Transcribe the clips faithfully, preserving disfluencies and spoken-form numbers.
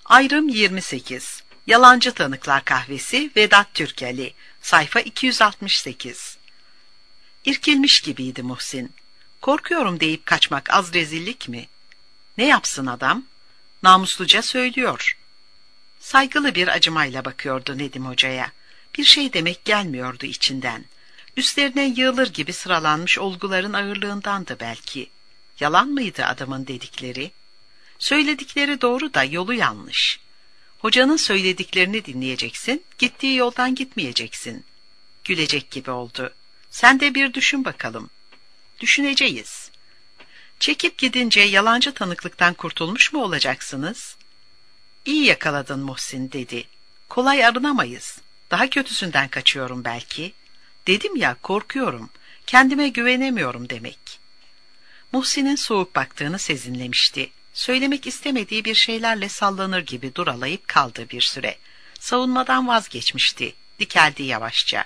Ayrım yirmi sekiz. Yalancı Tanıklar Kahvesi, Vedat Türkeli. Sayfa iki yüz altmış sekiz. İrkilmiş gibiydi Muhsin. Korkuyorum deyip kaçmak az rezillik mi? Ne yapsın adam? Namusluca söylüyor. Saygılı bir acımayla bakıyordu Nedim Hoca'ya. Bir şey demek gelmiyordu içinden. Üstlerine yığılır gibi sıralanmış olguların ağırlığındandı belki. Yalan mıydı adamın dedikleri? Söyledikleri doğru da yolu yanlış. Hocanın söylediklerini dinleyeceksin, gittiği yoldan gitmeyeceksin. Gülecek gibi oldu. Sen de bir düşün bakalım. Düşüneceğiz. Çekip gidince yalancı tanıklıktan kurtulmuş mu olacaksınız? İyi yakaladın Muhsin dedi. Kolay arınamayız. Daha kötüsünden kaçıyorum belki. Dedim ya, korkuyorum. Kendime güvenemiyorum demek. Muhsin'in soğuk baktığını sezinlemişti. Söylemek istemediği bir şeylerle sallanır gibi duralayıp kaldı bir süre. Savunmadan vazgeçmişti. Dikeldi yavaşça.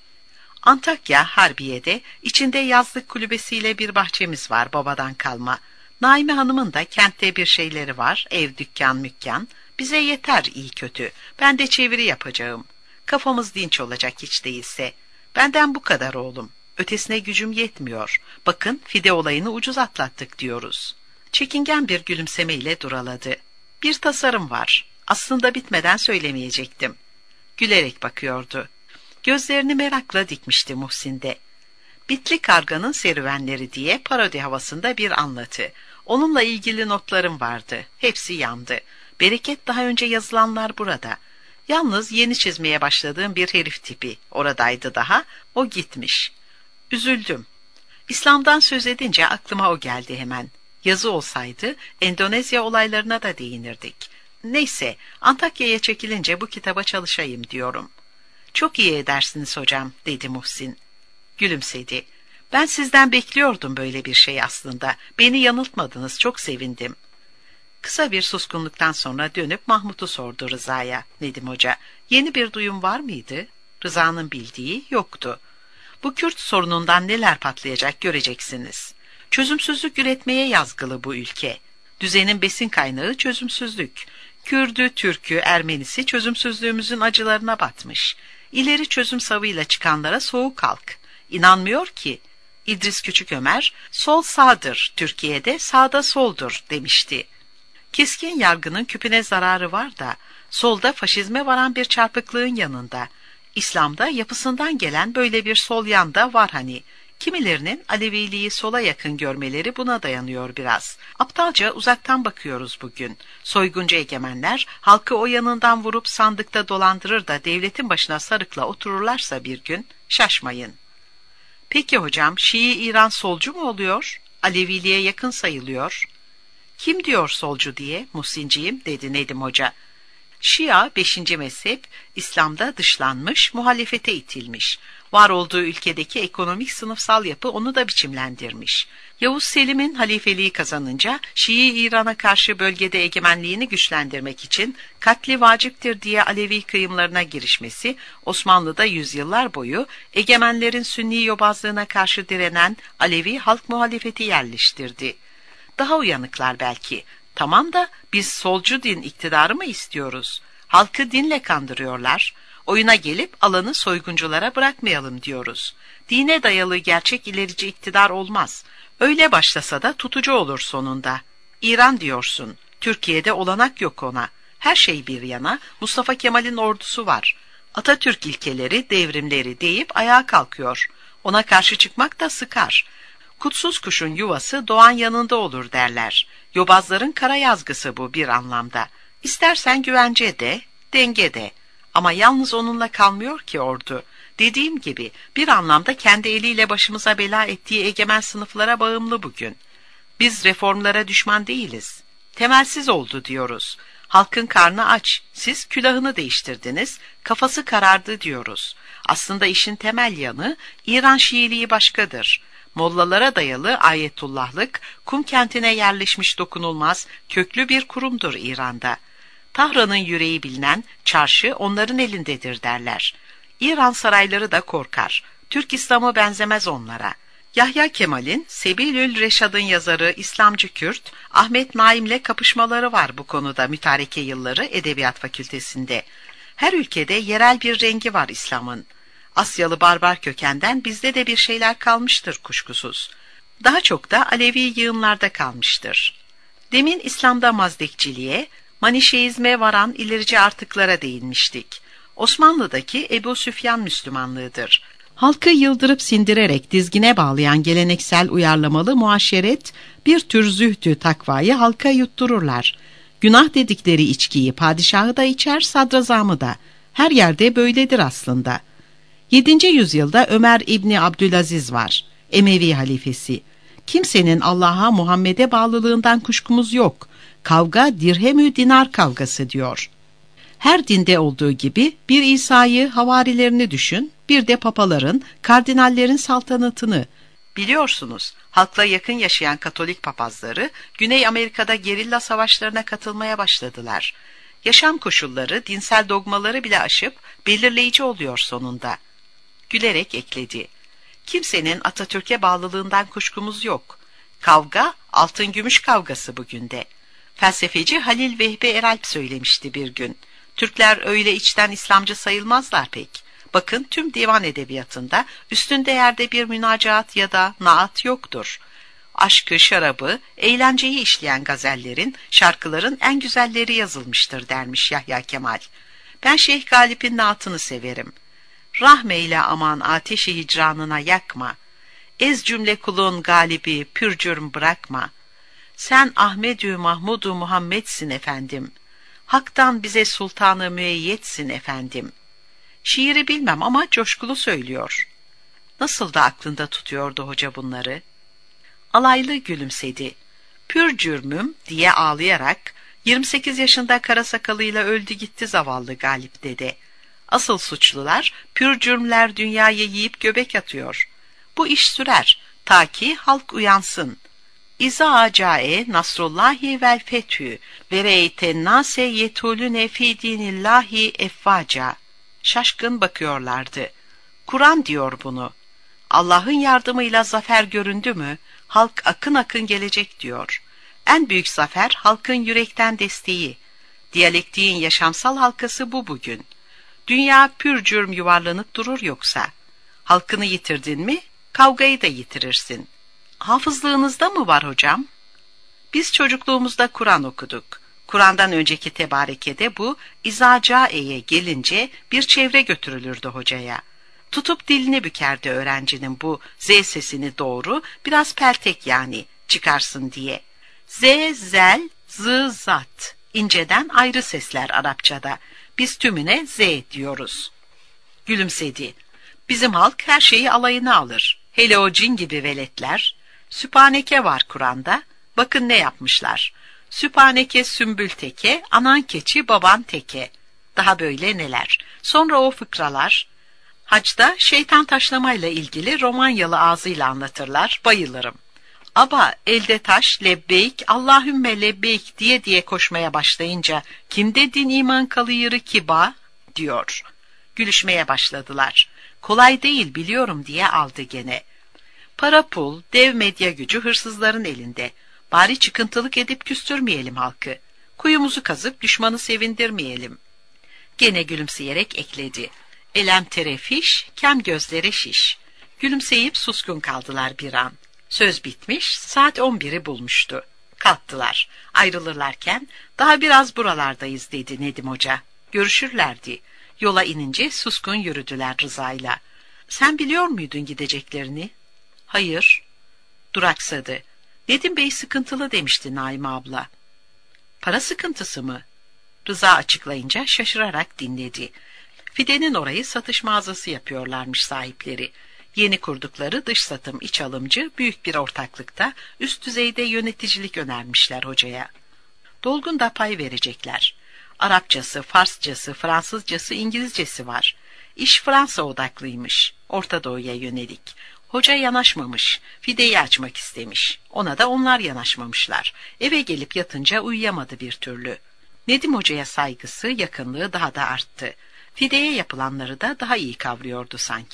Antakya, Harbiye'de içinde yazlık kulübesiyle bir bahçemiz var babadan kalma. Naime Hanım'ın da kentte bir şeyleri var, ev, dükkan, mükkan. Bize yeter iyi kötü. Ben de çeviri yapacağım. Kafamız dinç olacak hiç değilse. Benden bu kadar oğlum. Ötesine gücüm yetmiyor. Bakın fide olayını ucuz atlattık diyoruz. Çekingen bir gülümsemeyle duraladı. Bir tasarım var. Aslında bitmeden söylemeyecektim. Gülerek bakıyordu. Gözlerini merakla dikmişti Muhsin'de. Bitli Karga'nın serüvenleri diye parodi havasında bir anlatı. Onunla ilgili notlarım vardı. Hepsi yandı. Bereket daha önce yazılanlar burada. Yalnız yeni çizmeye başladığım bir herif tipi. Oradaydı daha. O gitmiş. Üzüldüm. İslam'dan söz edince aklıma o geldi hemen. Yazı olsaydı Endonezya olaylarına da değinirdik. Neyse, Antakya'ya çekilince bu kitaba çalışayım diyorum. Çok iyi edersiniz hocam, dedi Muhsin. Gülümsedi. Ben sizden bekliyordum böyle bir şey aslında. Beni yanıltmadınız, çok sevindim. Kısa bir suskunluktan sonra dönüp Mahmut'u sordu Rıza'ya. Nedim Hoca, yeni bir duyum var mıydı? Rıza'nın bildiği yoktu. Bu Kürt sorunundan neler patlayacak göreceksiniz. Çözümsüzlük üretmeye yazgılı bu ülke. Düzenin besin kaynağı çözümsüzlük. Kürdü, Türkü, Ermenisi çözümsüzlüğümüzün acılarına batmış. İleri çözüm savıyla çıkanlara soğuk halk. İnanmıyor ki. İdris Küçükömer, sol sağdır, Türkiye'de sağda soldur demişti. Keskin yargının küpüne zararı var da, solda faşizme varan bir çarpıklığın yanında. İslam'da yapısından gelen böyle bir sol yanda var hani. Kimilerinin Aleviliği sola yakın görmeleri buna dayanıyor biraz. Aptalca uzaktan bakıyoruz bugün. Soyguncu egemenler halkı o yanından vurup sandıkta dolandırır da devletin başına sarıkla otururlarsa bir gün şaşmayın. Peki hocam, Şii İran solcu mu oluyor? Aleviliğe yakın sayılıyor. Kim diyor solcu diye? Muhsinciğim, dedi Nedim Hoca. Şia beşinci mezhep, İslam'da dışlanmış, muhalefete itilmiş. Var olduğu ülkedeki ekonomik sınıfsal yapı onu da biçimlendirmiş. Yavuz Selim'in halifeliği kazanınca Şii İran'a karşı bölgede egemenliğini güçlendirmek için katli vaciptir diye Alevi kıyımlarına girişmesi, Osmanlı'da yüzyıllar boyu egemenlerin Sünni yobazlığına karşı direnen Alevi halk muhalefeti yerleştirdi. Daha uyanıklar belki. Tamam da biz solcu din iktidarı mı istiyoruz? Halkı dinle kandırıyorlar. Oyuna gelip alanı soygunculara bırakmayalım diyoruz. Dine dayalı gerçek ilerici iktidar olmaz. Öyle başlasa da tutucu olur sonunda. İran diyorsun. Türkiye'de olanak yok ona. Her şey bir yana, Mustafa Kemal'in ordusu var. Atatürk ilkeleri, devrimleri deyip ayağa kalkıyor. Ona karşı çıkmak da sıkar. Kutsuz kuşun yuvası doğan yanında olur derler. Yobazların kara yazgısı bu bir anlamda. İstersen güvence de, denge de. Ama yalnız onunla kalmıyor ki ordu. Dediğim gibi bir anlamda kendi eliyle başımıza bela ettiği egemen sınıflara bağımlı bugün. Biz reformlara düşman değiliz. Temelsiz oldu diyoruz. Halkın karnı aç, siz külahını değiştirdiniz, kafası karardı diyoruz. Aslında işin temel yanı İran Şiiliği başkadır. Mollalara dayalı ayetullahlık, kum kentine yerleşmiş dokunulmaz, köklü bir kurumdur İran'da. Tahran'ın yüreği bilinen çarşı onların elindedir derler. İran sarayları da korkar. Türk İslam'ı benzemez onlara. Yahya Kemal'in Sebilül Reşad'ın yazarı İslamcı Kürt Ahmet Naim'le kapışmaları var bu konuda mütareke yılları Edebiyat Fakültesinde. Her ülkede yerel bir rengi var İslam'ın. Asyalı barbar kökenden bizde de bir şeyler kalmıştır kuşkusuz. Daha çok da Alevi yığınlarda kalmıştır. Demin İslam'da Mazdekçiliğe, Manişeizme varan ilerici artıklara değinmiştik. Osmanlı'daki Ebu Süfyan Müslümanlığıdır. Halkı yıldırıp sindirerek dizgine bağlayan geleneksel uyarlamalı muaşeret, bir tür zühdü takvayı halka yuttururlar. Günah dedikleri içkiyi padişahı da içer, sadrazamı da. Her yerde böyledir aslında. yedinci yüzyılda Ömer İbni Abdülaziz var, Emevi halifesi. Kimsenin Allah'a, Muhammed'e bağlılığından kuşkumuz yok. Kavga dirhemü dinar kavgası diyor. Her dinde olduğu gibi bir İsa'yı, havarilerini düşün, bir de papaların, kardinallerin saltanatını. Biliyorsunuz, halkla yakın yaşayan Katolik papazları Güney Amerika'da gerilla savaşlarına katılmaya başladılar. Yaşam koşulları, dinsel dogmaları bile aşıp belirleyici oluyor sonunda. Gülerek ekledi. Kimsenin Atatürk'e bağlılığından kuşkumuz yok. Kavga, altın gümüş kavgası bugün de. Felsefeci Halil Vehbi Eralp söylemişti bir gün. Türkler öyle içten İslamcı sayılmazlar pek. Bakın tüm divan edebiyatında üstün değerde bir münacaat ya da naat yoktur. Aşkı, şarabı, eğlenceyi işleyen gazellerin, şarkıların en güzelleri yazılmıştır dermiş Yahya Kemal. Ben Şeyh Galip'in naatını severim. Rahmeyle aman ateşi hicranına yakma. Ez cümle kulun galibi pür cürm bırakma. Sen Ahmedü Mahmudu Muhammed'sin efendim. Hak'tan bize sultanı müeyyetsin efendim. Şiiri bilmem ama coşkulu söylüyor. Nasıl da aklında tutuyordu hoca bunları? Alaylı gülümsedi. Pür cürmüm diye ağlayarak yirmi sekiz yaşında kara sakalıyla öldü gitti zavallı Galip dede. Asıl suçlular pür cürmler dünyayı yiyip göbek atıyor. Bu iş sürer ta ki halk uyansın. İza acae nasrullahi vel fethü ve reyten nase yetulüne fi dinillahi effaca. Şaşkın bakıyorlardı. Kur'an diyor bunu. Allah'ın yardımıyla zafer göründü mü, halk akın akın gelecek diyor. En büyük zafer halkın yürekten desteği. Diyalektiğin yaşamsal halkası bu bugün. Dünya pür cürm yuvarlanıp durur yoksa. Halkını yitirdin mi, kavgayı da yitirirsin. Hafızlığınızda mı var hocam? Biz çocukluğumuzda Kur'an okuduk. Kur'an'dan önceki tebarekede bu İzacae'ye gelince bir çevre götürülürdü hocaya. Tutup dilini bükerdi öğrencinin bu Z sesini doğru, biraz peltek yani çıkarsın diye. Z, zel, z, zat. İnceden ayrı sesler Arapçada. Biz tümüne Z diyoruz. Gülümsedi. Bizim halk her şeyi alayına alır. Hele o cin gibi veletler. Sübhaneke var Kur'an'da. Bakın ne yapmışlar. Sübhaneke sümbül teke, anan keçi baban teke. Daha böyle neler. Sonra o fıkralar. Hacda şeytan taşlamayla ilgili Romanyalı ağzıyla anlatırlar. Bayılırım. Aba elde taş, lebbeyk, Allahümme lebbeyk diye diye koşmaya başlayınca kimde din iman kalıyırı ki ba diyor. Gülüşmeye başladılar. Kolay değil biliyorum diye aldı gene. Para pul, dev medya gücü hırsızların elinde. Bari çıkıntılık edip küstürmeyelim halkı. Kuyumuzu kazıp düşmanı sevindirmeyelim. Gene gülümseyerek ekledi. Elem terefiş, kem gözlere şiş. Gülümseyip suskun kaldılar bir an. Söz bitmiş, saat on biri bulmuştu. Kalktılar. Ayrılırlarken, daha biraz buralardayız dedi Nedim Hoca. Görüşürlerdi. Yola inince suskun yürüdüler Rıza'yla. Sen biliyor muydun gideceklerini? Hayır. Duraksadı. Nedim Bey sıkıntılı demişti Naime abla. Para sıkıntısı mı? Rıza açıklayınca şaşırarak dinledi. Fide'nin orayı satış mağazası yapıyorlarmış sahipleri. Yeni kurdukları dış satım iç alımcı büyük bir ortaklıkta üst düzeyde yöneticilik önermişler hocaya. Dolgun da pay verecekler. Arapçası, Farsçası, Fransızcası, İngilizcesi var. İş Fransa odaklıymış, Orta Doğu'ya yönelik. Hoca yanaşmamış, Fide'yi açmak istemiş. Ona da onlar yanaşmamışlar. Eve gelip yatınca uyuyamadı bir türlü. Nedim Hoca'ya saygısı, yakınlığı daha da arttı. Fide'ye yapılanları da daha iyi kavruyordu sanki.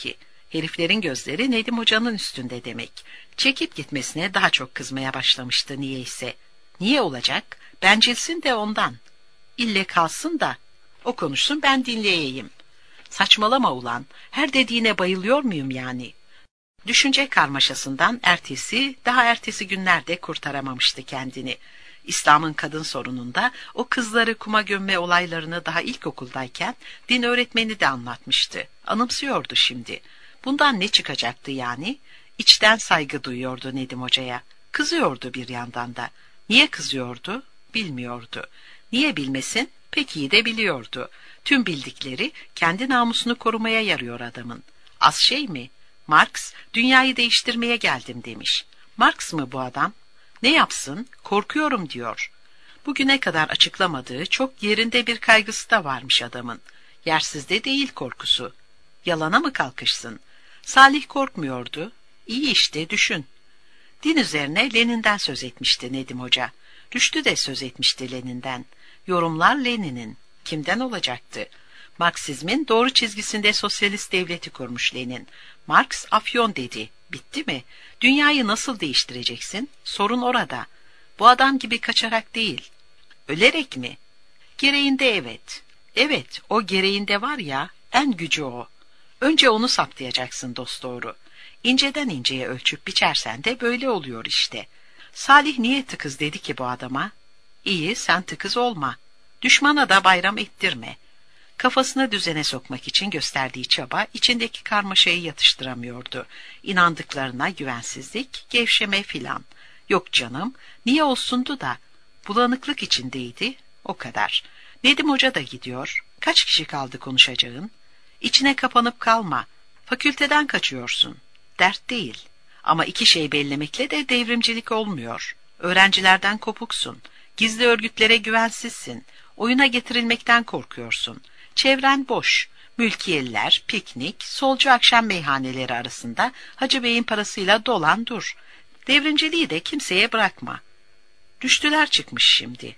Heriflerin gözleri Nedim Hoca'nın üstünde demek. Çekip gitmesine daha çok kızmaya başlamıştı niyeyse. Niye olacak? Bencilsin de ondan. İlle kalsın da o konuşsun, ben dinleyeyim. Saçmalama ulan, her dediğine bayılıyor muyum yani? Düşünce karmaşasından ertesi, daha ertesi günlerde kurtaramamıştı kendini. İslam'ın kadın sorununda o kızları kuma gömme olaylarını daha ilkokuldayken din öğretmeni de anlatmıştı. Anımsıyordu şimdi. Bundan ne çıkacaktı yani? İçten saygı duyuyordu Nedim Hoca'ya. Kızıyordu bir yandan da. Niye kızıyordu? Bilmiyordu. Niye bilmesin? Pek iyi de biliyordu. Tüm bildikleri kendi namusunu korumaya yarıyor adamın. Az şey mi? Marx, dünyayı değiştirmeye geldim demiş. Marx mı bu adam? Ne yapsın? Korkuyorum diyor. Bugüne kadar açıklamadığı çok yerinde bir kaygısı da varmış adamın. Yersiz de değil korkusu. Yalana mı kalkışsın? Salih korkmuyordu. İyi işte, düşün. Din üzerine Lenin'den söz etmişti Nedim Hoca. Rüştü de söz etmişti Lenin'den. Yorumlar Lenin'in. Kimden olacaktı? Marksizmin doğru çizgisinde sosyalist devleti kurmuş Lenin. Marx afyon dedi. Bitti mi? Dünyayı nasıl değiştireceksin? Sorun orada. Bu adam gibi kaçarak değil. Ölerek mi? Gereğinde evet. Evet, o gereğinde var ya, en gücü o. Önce onu saptayacaksın dosdoğru. İnceden inceye ölçüp biçersen de böyle oluyor işte. Salih niye tıkız dedi ki bu adama? İyi, sen tıkız olma. Düşmana da bayram ettirme. Kafasını düzene sokmak için gösterdiği çaba içindeki karmaşayı yatıştıramıyordu. İnandıklarına güvensizlik, gevşeme filan. Yok canım, niye olsundu da? Bulanıklık içindeydi, o kadar. Nedim Hoca da gidiyor. Kaç kişi kaldı konuşacağın? İçine kapanıp kalma. Fakülteden kaçıyorsun. Dert değil. Ama iki şey bellemekle de devrimcilik olmuyor. Öğrencilerden kopuksun. Gizli örgütlere güvensizsin. Oyuna getirilmekten korkuyorsun. Çevren boş. Mülkiyeliler, piknik, solcu akşam meyhaneleri arasında Hacı Bey'in parasıyla dolan dur. Devrimciliği de kimseye bırakma. Düştüler çıkmış şimdi.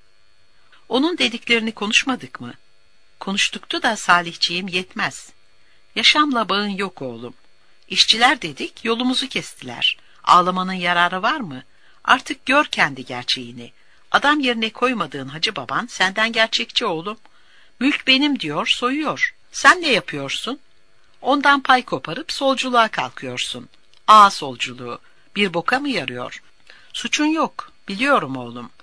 Onun dediklerini konuşmadık mı? Konuştuktu da Salihciğim yetmez. Yaşamla bağın yok oğlum. İşçiler dedik, yolumuzu kestiler. Ağlamanın yararı var mı? Artık gör kendi gerçeğini. Adam yerine koymadığın hacı baban senden gerçekçi oğlum. Mülk benim diyor, soyuyor. Sen ne yapıyorsun? Ondan pay koparıp solculuğa kalkıyorsun. Ağa solculuğu. Bir boka mı yarıyor? Suçun yok, biliyorum oğlum.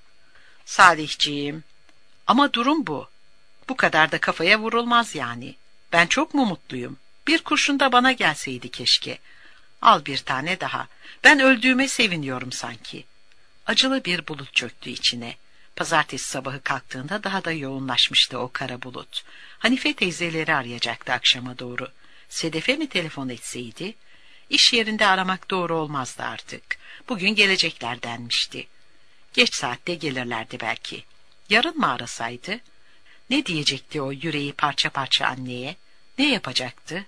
Salihciğim. Ama durum bu. Bu kadar da kafaya vurulmaz yani. Ben çok mu mutluyum? Bir kurşun da bana gelseydi keşke. Al bir tane daha. Ben öldüğüme seviniyorum sanki. Acılı bir bulut çöktü içine. Pazartesi sabahı kalktığında daha da yoğunlaşmıştı o kara bulut. Hanife teyzeleri arayacaktı akşama doğru. Sedef'e mi telefon etseydi? İş yerinde aramak doğru olmazdı artık. Bugün gelecekler denmişti. Geç saatte gelirlerdi belki. Yarın mı arasaydı? Ne diyecekti o yüreği parça parça anneye? Ne yapacaktı?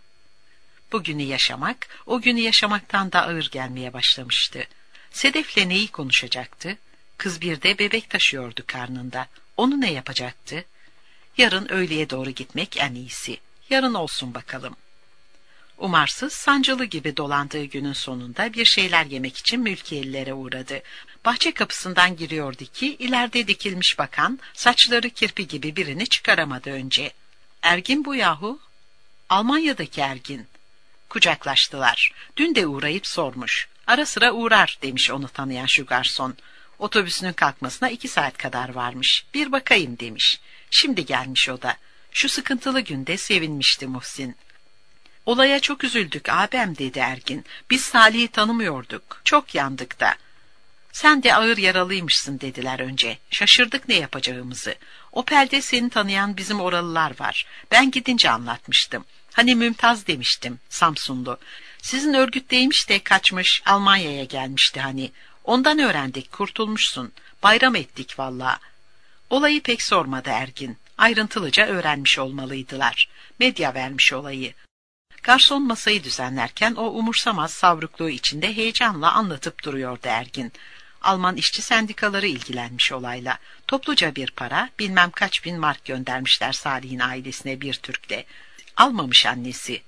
Bugünü yaşamak, o günü yaşamaktan da ağır gelmeye başlamıştı. Sedef'le neyi konuşacaktı? Kız bir de bebek taşıyordu karnında. Onu ne yapacaktı? Yarın öğleye doğru gitmek en iyisi. Yarın olsun bakalım. Umarsız, sancılı gibi dolandığı günün sonunda bir şeyler yemek için mülkiyelilere uğradı. Bahçe kapısından giriyordu ki ileride dikilmiş bakan, saçları kirpi gibi birini çıkaramadı önce. Ergin bu yahu. Almanya'daki Ergin. Kucaklaştılar. Dün de uğrayıp sormuş. Ara sıra uğrar demiş onu tanıyan şu garson. Otobüsünün kalkmasına iki saat kadar varmış. Bir bakayım demiş. Şimdi gelmiş o da. Şu sıkıntılı günde sevinmişti Muhsin. Olaya çok üzüldük abim dedi Ergin. Biz Salih'i tanımıyorduk. Çok yandık da. Sen de ağır yaralıymışsın dediler önce. Şaşırdık ne yapacağımızı. Opel'de seni tanıyan bizim oralılar var. Ben gidince anlatmıştım. Hani Mümtaz demiştim, Samsunlu. Sizin örgütteymiş de kaçmış, Almanya'ya gelmişti hani. Ondan öğrendik, kurtulmuşsun. Bayram ettik valla. Olayı pek sormadı Ergin. Ayrıntılıca öğrenmiş olmalıydılar. Medya vermiş olayı. Garson masayı düzenlerken o umursamaz savrukluğu içinde heyecanla anlatıp duruyordu Ergin. Alman işçi sendikaları ilgilenmiş olayla. Topluca bir para, bilmem kaç bin mark göndermişler Salih'in ailesine bir Türk'le. Almamış annesi.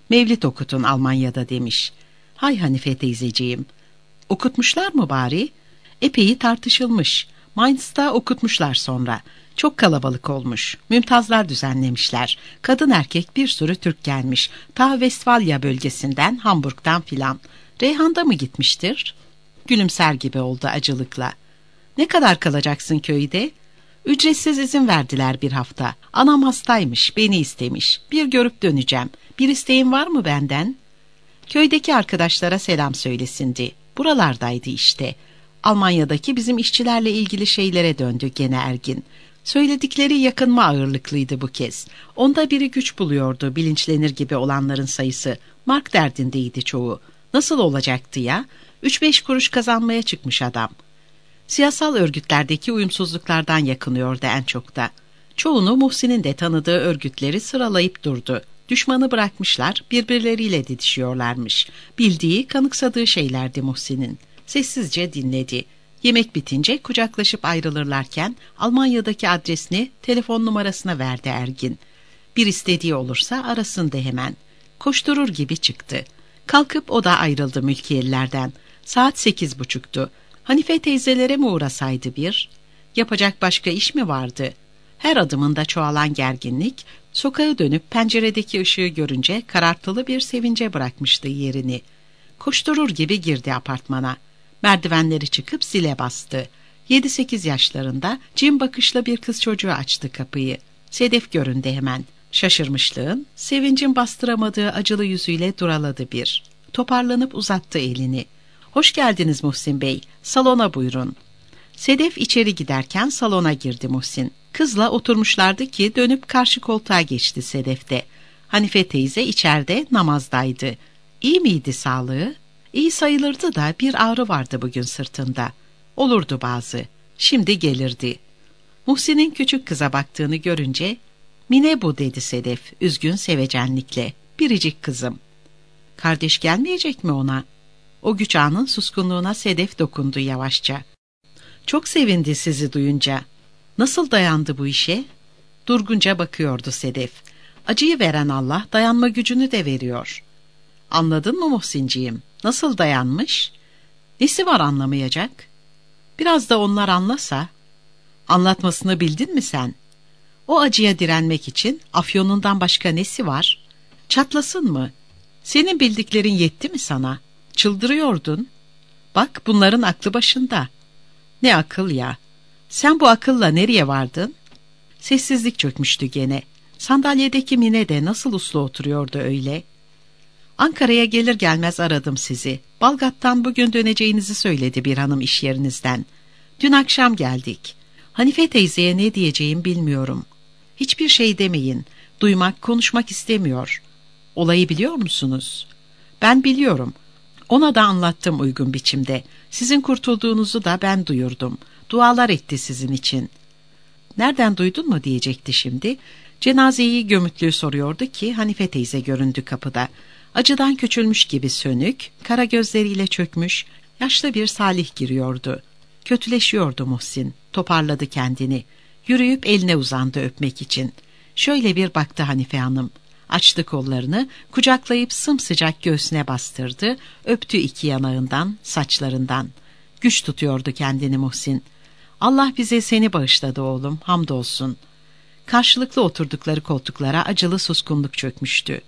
Mevlid okutun Almanya'da demiş. Hay Hanife teyzeciğim. Okutmuşlar mı bari? Epey tartışılmış. Mainz'da okutmuşlar sonra. Çok kalabalık olmuş. Mümtazlar düzenlemişler. Kadın erkek bir sürü Türk gelmiş. Ta Westfalia bölgesinden, Hamburg'dan filan. Reyhan'da mı gitmiştir? Gülümser gibi oldu acılıkla. Ne kadar kalacaksın köyde? Ücretsiz izin verdiler bir hafta. Anam hastaymış, beni istemiş. Bir görüp döneceğim. Bir isteğin var mı benden? Köydeki arkadaşlara selam söylesindi. Buralardaydı işte. Almanya'daki bizim işçilerle ilgili şeylere döndü gene Ergin. Söyledikleri yakınma ağırlıklıydı bu kez. Onda biri güç buluyordu bilinçlenir gibi olanların sayısı. Mark derdindeydi çoğu. Nasıl olacaktı ya? Üç beş kuruş kazanmaya çıkmış adam. Siyasal örgütlerdeki uyumsuzluklardan yakınıyordu en çok da. Çoğunu Muhsin'in de tanıdığı örgütleri sıralayıp durdu. Düşmanı bırakmışlar, birbirleriyle didişiyorlarmış. Bildiği, kanıksadığı şeylerdi Muhsin'in. Sessizce dinledi. Yemek bitince kucaklaşıp ayrılırlarken Almanya'daki adresini, telefon numarasına verdi Ergin. Bir istediği olursa arasın de hemen. Koşturur gibi çıktı. Kalkıp o da ayrıldı mülkiyelilerden. Saat sekiz buçuktu. Hanife teyzelere mi uğrasaydı bir? Yapacak başka iş mi vardı? Her adımında çoğalan gerginlik, sokağa dönüp penceredeki ışığı görünce karartılı bir sevince bırakmıştı yerini. Koşturur gibi girdi apartmana. Merdivenleri çıkıp zile bastı. Yedi sekiz yaşlarında cin bakışlı bir kız çocuğu açtı kapıyı. Sedef göründü hemen. Şaşırmışlığın, sevincin bastıramadığı acılı yüzüyle duraladı bir. Toparlanıp uzattı elini. Hoş geldiniz Muhsin Bey, salona buyurun. Sedef içeri giderken salona girdi Muhsin. Kızla oturmuşlardı ki dönüp karşı koltuğa geçti Sedef de. Hanife teyze içeride namazdaydı. İyi miydi sağlığı? İyi sayılırdı da bir ağrı vardı bugün sırtında. Olurdu bazı. Şimdi gelirdi. Muhsin'in küçük kıza baktığını görünce, "Mine bu," dedi Sedef üzgün sevecenlikle. "Biricik kızım." Kardeş gelmeyecek mi ona? O güç anın suskunluğuna Sedef dokundu yavaşça. Çok sevindi sizi duyunca. Nasıl dayandı bu işe? Durgunca bakıyordu Sedef. Acıyı veren Allah dayanma gücünü de veriyor. Anladın mı Muhsinciğim? Nasıl dayanmış? Nesi var anlamayacak? Biraz da onlar anlasa. Anlatmasını bildin mi sen? O acıya direnmek için afyonundan başka nesi var? Çatlasın mı? Senin bildiklerin yetti mi sana? Çıldırıyordun. Bak bunların aklı başında. Ne akıl ya? Sen bu akılla nereye vardın? Sessizlik çökmüştü gene. Sandalyedeki Mine de nasıl uslu oturuyordu öyle. Ankara'ya gelir gelmez aradım sizi. Balgat'tan bugün döneceğinizi söyledi bir hanım iş yerinizden. Dün akşam geldik. Hanife teyzeye ne diyeceğim bilmiyorum. Hiçbir şey demeyin. Duymak, konuşmak istemiyor. Olayı biliyor musunuz? Ben biliyorum. Ona da anlattım uygun biçimde. Sizin kurtulduğunuzu da ben duyurdum. Dualar etti sizin için. Nereden duydun mu diyecekti şimdi. Cenazeyi gömütlüğü soruyordu ki Hanife teyze göründü kapıda. Acıdan küçülmüş gibi sönük, kara gözleriyle çökmüş, yaşlı bir Salih giriyordu. Kötüleşiyordu Muhsin, toparladı kendini. Yürüyüp eline uzandı öpmek için. Şöyle bir baktı Hanife Hanım. Açtı kollarını, kucaklayıp sımsıcak göğsüne bastırdı, öptü iki yanağından, saçlarından. Güç tutuyordu kendini Muhsin. Allah bize seni bağışladı oğlum, hamdolsun. Karşılıklı oturdukları koltuklara acılı suskunluk çökmüştü.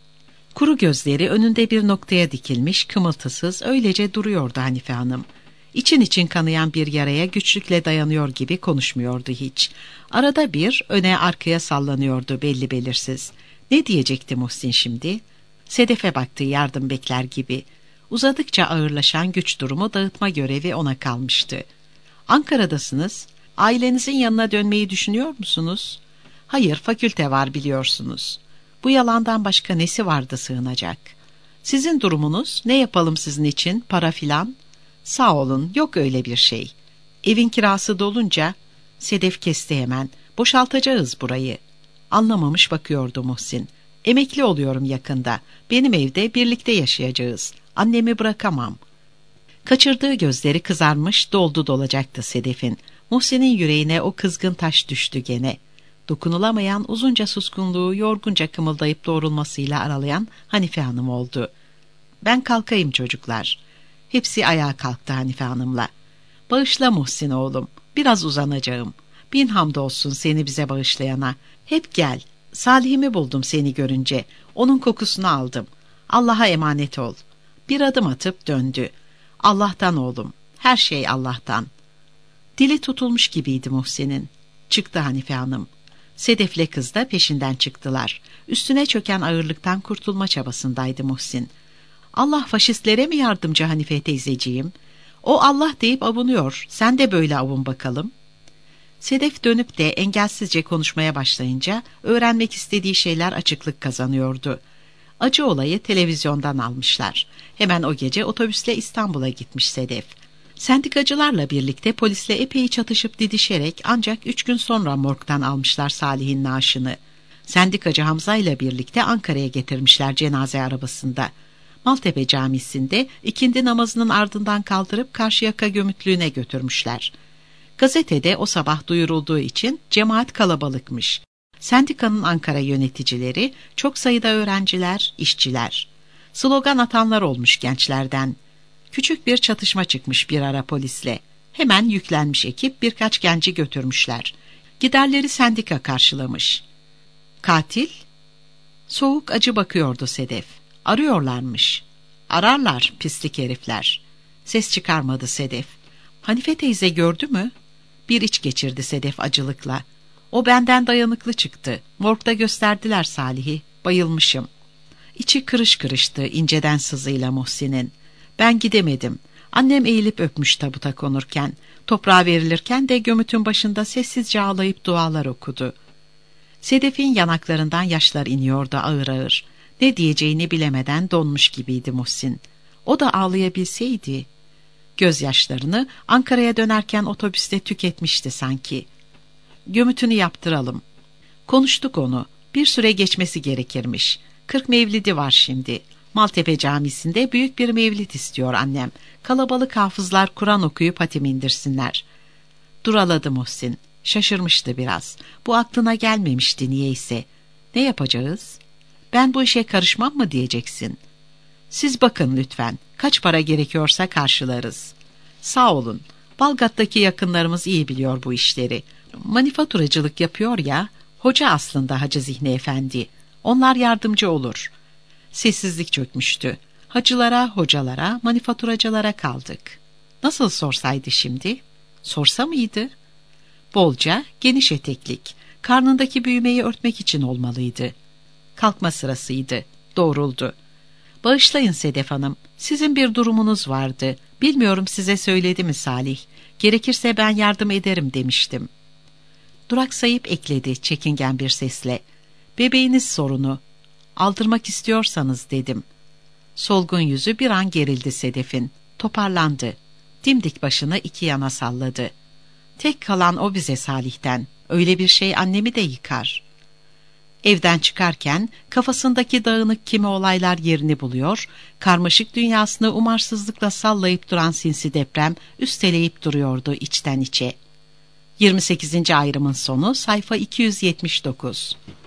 Kuru gözleri önünde bir noktaya dikilmiş, kımıltısız, öylece duruyordu Hanife Hanım. İçin için kanayan bir yaraya güçlükle dayanıyor gibi konuşmuyordu hiç. Arada bir öne arkaya sallanıyordu belli belirsiz. Ne diyecekti Muhsin şimdi? Sedef'e baktı yardım bekler gibi. Uzadıkça ağırlaşan güç durumu dağıtma görevi ona kalmıştı. Ankara'dasınız. Ailenizin yanına dönmeyi düşünüyor musunuz? Hayır, fakülte var biliyorsunuz. Bu yalandan başka nesi vardı sığınacak? Sizin durumunuz, ne yapalım sizin için, para filan? Sağ olun, yok öyle bir şey. Evin kirası dolunca, Sedef kesti hemen, boşaltacağız burayı. Anlamamış bakıyordu Muhsin. Emekli oluyorum yakında. Benim evde birlikte yaşayacağız. Annemi bırakamam. Kaçırdığı gözleri kızarmış, doldu dolacaktı Sedef'in. Muhsin'in yüreğine o kızgın taş düştü gene. dokunulamayan uzunca suskunluğu yorgunca kımıldayıp doğrulmasıyla aralayan Hanife Hanım oldu. Ben kalkayım çocuklar. Hepsi ayağa kalktı Hanife Hanım'la. Bağışla Muhsin oğlum, biraz uzanacağım. Bin hamdolsun seni bize bağışlayana. Hep gel, Salih'imi buldum seni görünce. Onun kokusunu aldım. Allah'a emanet ol. Bir adım atıp döndü. Allah'tan oğlum, her şey Allah'tan. Dili tutulmuş gibiydi Muhsin'in. Çıktı Hanife Hanım. Sedef'le kız da peşinden çıktılar. Üstüne çöken ağırlıktan kurtulma çabasındaydı Muhsin. Allah faşistlere mi yardımcı Hanife teyzeciğim? O Allah deyip avunuyor. Sen de böyle avun bakalım. Sedef dönüp de engelsizce konuşmaya başlayınca öğrenmek istediği şeyler açıklık kazanıyordu. Acı olayı televizyondan almışlar. Hemen o gece otobüsle İstanbul'a gitmiş Sedef. Sendikacılarla birlikte polisle epey çatışıp didişerek ancak üç gün sonra morgdan almışlar Salih'in naaşını. Sendikacı Hamza ile birlikte Ankara'ya getirmişler cenaze arabasında. Maltepe Camisi'nde ikindi namazının ardından kaldırıp Karşıyaka gömütlüğüne götürmüşler. Gazetede o sabah duyurulduğu için cemaat kalabalıkmış. Sendikanın Ankara yöneticileri, çok sayıda öğrenciler, işçiler. Slogan atanlar olmuş gençlerden. Küçük bir çatışma çıkmış bir ara polisle. Hemen yüklenmiş ekip birkaç genci götürmüşler. Giderleri sendika karşılamış. Katil? Soğuk acı bakıyordu Sedef. Arıyorlarmış. Ararlar pislik herifler. Ses çıkarmadı Sedef. Hanife teyze gördü mü? Bir iç geçirdi Sedef acılıkla. O benden dayanıklı çıktı. Morgda gösterdiler Salih'i. Bayılmışım. İçi kırış kırıştı inceden sızıyla Muhsin'in. Ben gidemedim. Annem eğilip öpmüş tabuta konurken. Toprağa verilirken de gömütün başında sessizce ağlayıp dualar okudu. Sedef'in yanaklarından yaşlar iniyordu ağır ağır. Ne diyeceğini bilemeden donmuş gibiydi Muhsin. O da ağlayabilseydi. Gözyaşlarını Ankara'ya dönerken otobüste tüketmişti sanki. Gömütünü yaptıralım. Konuştuk onu. Bir süre geçmesi gerekirmiş. Kırk mevlidi var şimdi. Maltepe Camisi'nde büyük bir mevlid istiyor annem. Kalabalık hafızlar Kur'an okuyup hatim indirsinler. Duraladı Muhsin. Şaşırmıştı biraz. Bu aklına gelmemişti niyeyse. Ne yapacağız? Ben bu işe karışmam mı diyeceksin? Siz bakın lütfen. Kaç para gerekiyorsa karşılarız. Sağ olun. Balgat'taki yakınlarımız iyi biliyor bu işleri. Manifaturacılık yapıyor ya. Hoca aslında Hacı Zihni Efendi. Onlar yardımcı olur. Sessizlik çökmüştü. Hacılara, hocalara, manifaturacılara kaldık. Nasıl sorsaydı şimdi? Sorsa mıydı? Bolca, geniş eteklik. Karnındaki büyümeyi örtmek için olmalıydı. Kalkma sırasıydı. Doğruldu. Bağışlayın Sedef Hanım. Sizin bir durumunuz vardı. Bilmiyorum size söyledi mi Salih? Gerekirse ben yardım ederim demiştim. Duraksayıp ekledi çekingen bir sesle. Bebeğiniz sorunu. Aldırmak istiyorsanız dedim. Solgun yüzü bir an gerildi Sedef'in. Toparlandı. Dimdik başını iki yana salladı. Tek kalan o bize Salih'ten. Öyle bir şey annemi de yıkar. Evden çıkarken kafasındaki dağınık kimi olaylar yerini buluyor, karmaşık dünyasını umarsızlıkla sallayıp duran sinsi deprem üsteleyip duruyordu içten içe. yirmi sekizinci ayrımın sonu sayfa iki yüz yetmiş dokuz.